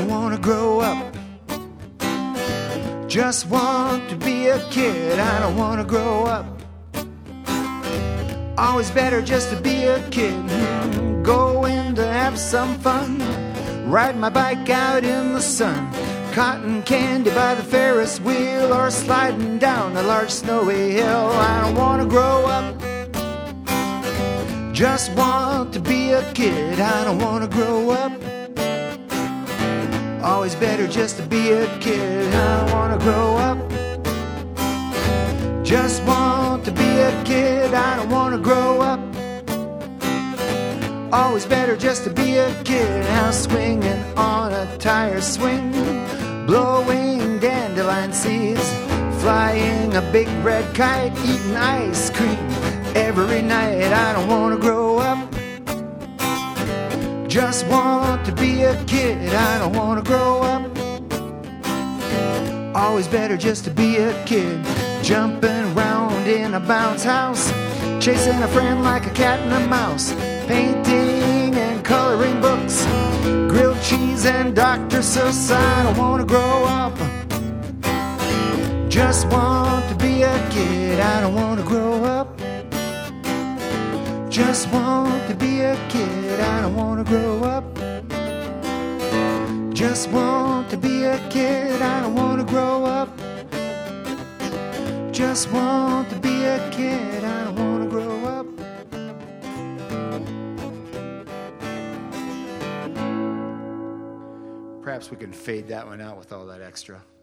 don't want to grow up. Just want to be a kid. I don't want to grow up. Always better just to be a kid. Going to have some fun. Ride my bike out in the sun. Cotton candy by the Ferris wheel, or sliding down a large snowy hill. I don't want to grow up. Just want to be a kid. I don't want to grow up. Always better just to be a kid. I don't want to grow up. Just want to be a kid. I don't want to grow up. Always better just to be a kid. Now swinging on a tire swing, blowing dandelion seeds, flying a big red kite, eating ice cream every night. I don't want to grow up. Just want to be a kid. I don't want to grow up. Always better just to be a kid. Jumping around in a bounce house, chasing a friend like a cat and a mouse, painting and coloring books, grilled cheese and Dr. Seuss. I don't want to grow up. Just want to be a kid. I don't want to grow up. Just want to be a kid. I don't want to grow up. Just want to be a kid. I don't want to grow up. Just want to be a kid. I don't want to grow up. Perhaps we can fade that one out with all that extra.